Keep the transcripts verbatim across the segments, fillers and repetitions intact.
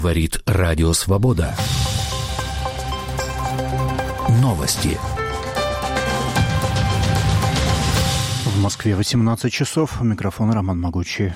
Говорит Радио Свобода. Новости. В Москве восемнадцать часов. У микрофона Роман Могучий.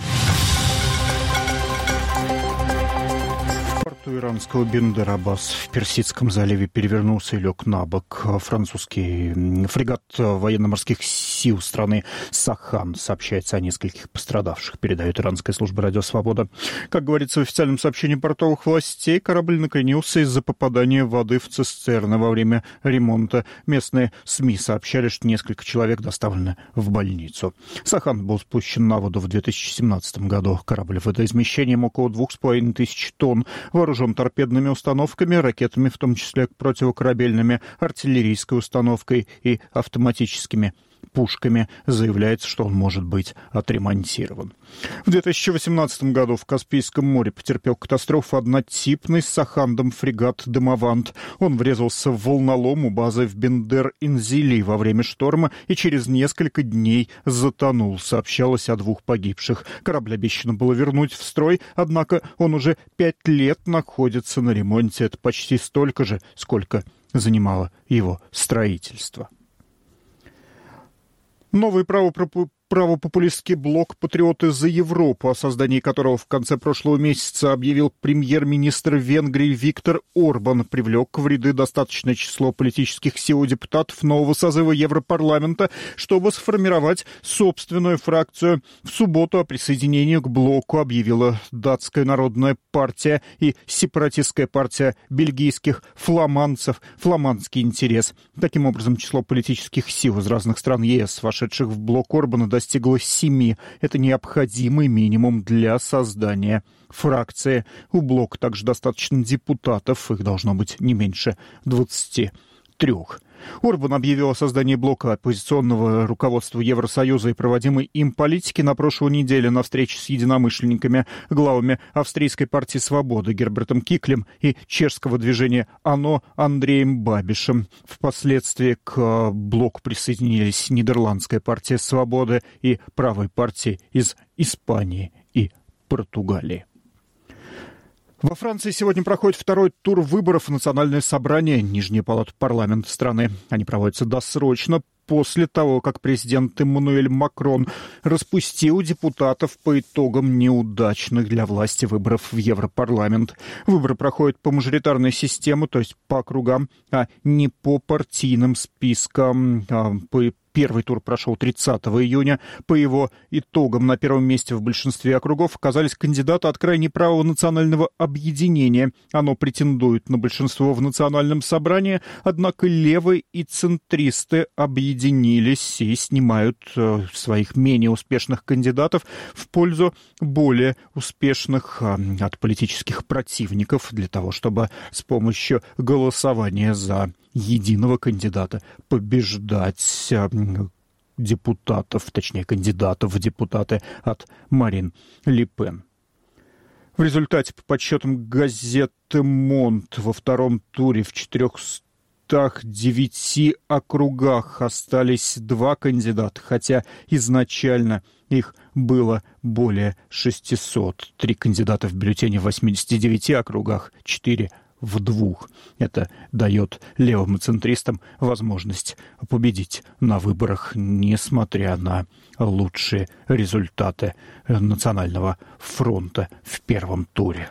Иранского Бендер-Аббас в Персидском заливе перевернулся и лег на бок. Французский фрегат военно-морских сил страны «Сахан» сообщается о нескольких пострадавших, передает иранская служба «Радио Свобода». Как говорится в официальном сообщении портовых властей, корабль накренился из-за попадания воды в цистерны во время ремонта. Местные СМИ сообщали, что несколько человек доставлены в больницу. «Сахан» был спущен на воду в две тысячи семнадцатом году. Корабль водоизмещением около двух с половиной тысяч тонн, вооружен торпедными установками, ракетами, в том числе противокорабельными, артиллерийской установкой и автоматическими пушками. Заявляется, что он может быть отремонтирован. В две тысячи восемнадцатом году в Каспийском море потерпел катастрофу однотипный с «Сахандом» фрегат «Демавант». Он врезался в волнолом у базы в Бендер-Инзили во время шторма и через несколько дней затонул. Сообщалось о двух погибших. Корабль обещано было вернуть в строй, однако он уже пять лет находится на ремонте. Это почти столько же, сколько занимало его строительство. Новый правопропу... правопопулистский блок «Патриоты за Европу», о создании которого в конце прошлого месяца объявил премьер-министр Венгрии Виктор Орбан, привлек в ряды достаточное число политических сил и депутатов нового созыва Европарламента, чтобы сформировать собственную фракцию. В субботу о присоединении к блоку объявила Датская народная партия и сепаратистская партия бельгийских фламандцев «Фламандский интерес». Таким образом, число политических сил из разных стран ЕС, вошедших в блок Орбана, достигло семи. Это необходимый минимум для создания фракции. У блока также достаточно депутатов, их должно быть не меньше двадцати трёх. Орбан объявил о создании блока оппозиционного руководства Евросоюза и проводимой им политики на прошлой неделе на встрече с единомышленниками, главами австрийской партии «Свобода» Гербертом Киклем и чешского движения «ОНО» Андреем Бабишем. Впоследствии к блоку присоединились Нидерландская партия «Свобода» и правые партии из Испании и Португалии. Во Франции сегодня проходит второй тур выборов в Национальное собрание, Нижнюю палату парламента страны. Они проводятся досрочно после того, как президент Эммануэль Макрон распустил депутатов по итогам неудачных для власти выборов в Европарламент. Выборы проходят по мажоритарной системе, то есть по округам, а не по партийным спискам. По Первый тур прошел тридцатого июня. По его итогам на первом месте в большинстве округов оказались кандидаты от крайне правого национального объединения. Оно претендует на большинство в национальном собрании, однако левые и центристы объединились и снимают э, своих менее успешных кандидатов в пользу более успешных э, от политических противников для того, чтобы с помощью голосования за единого кандидата побеждать э, депутатов, точнее кандидатов в депутаты от Марин Ле Пен. В результате, по подсчетам газеты «Монт», во втором туре в четырехстах девяти округах остались два кандидата, хотя изначально их было более шестисот. Три кандидата в бюллетене в восьмидесяти девяти округах, четыре в двух. Это дает левым и центристам возможность победить на выборах, несмотря на лучшие результаты Национального фронта в первом туре.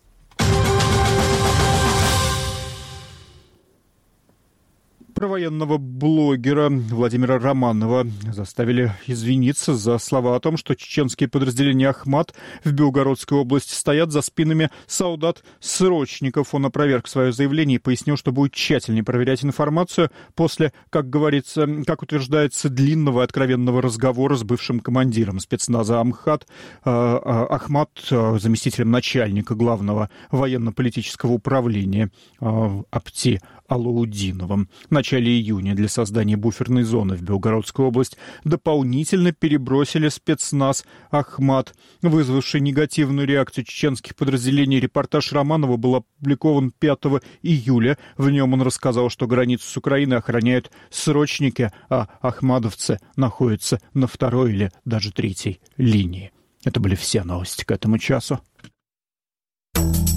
Про военного блогера Владимира Романова заставили извиниться за слова о том, что чеченские подразделения «Ахмат» в Белгородской области стоят за спинами солдат-срочников. Он опроверг свое заявление и пояснил, что будет тщательнее проверять информацию после, как говорится, как утверждается, длинного и откровенного разговора с бывшим командиром спецназа Амхат, э, Ахмат, э, заместителем начальника главного военно-политического управления э, Апти Алаудиновым. В начале июня для создания буферной зоны в Белгородскую область дополнительно перебросили спецназ «Ахмат», вызвавший негативную реакцию чеченских подразделений. Репортаж Романова был опубликован пятого июля. В нем он рассказал, что границу с Украиной охраняют срочники, а ахмадовцы находятся на второй или даже третьей линии. Это были все новости к этому часу.